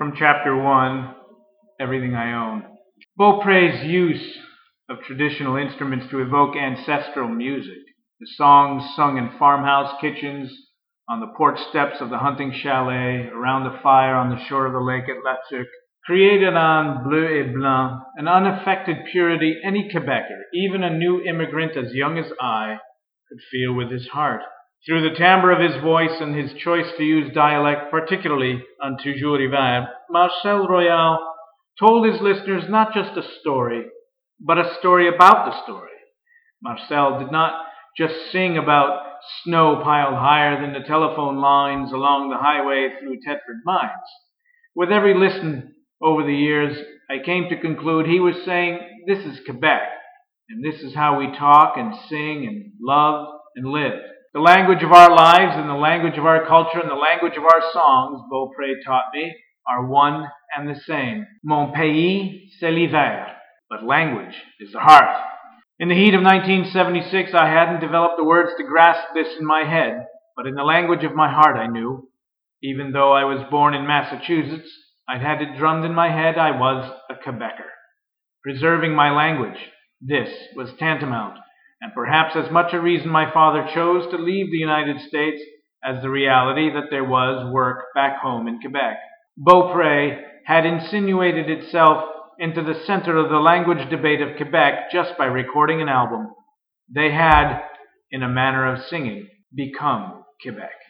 From Chapter 1, Everything I Own. Beaupré's use of traditional instruments to evoke ancestral music, the songs sung in farmhouse kitchens, on the porch steps of the hunting chalet, around the fire on the shore of the lake at La Tuque, created on Bleu et Blanc an unaffected purity any Quebecer, even a new immigrant as young as I, could feel with his heart. Through the timbre of his voice and his choice to use dialect, particularly on Toujours Hiver, Marcel Royal told his listeners not just a story, but a story about the story. Marcel did not just sing about snow piled higher than the telephone lines along the highway through Thetford Mines. With every listen over the years, I came to conclude he was saying, this is Quebec, and this is how we talk and sing and love and live. The language of our lives and the language of our culture and the language of our songs, Beaupré taught me, are one and the same. Mon pays, c'est l'hiver. But language is the heart. In the heat of 1976, I hadn't developed the words to grasp this in my head, but in the language of my heart I knew. Even though I was born in Massachusetts, I'd had it drummed in my head I was a Quebecer. Preserving my language, this was tantamount, and perhaps as much a reason my father chose to leave the United States as the reality that there was work back home in Quebec. Beaupré had insinuated itself into the center of the language debate of Quebec just by recording an album. They had, in a manner of singing, become Quebec.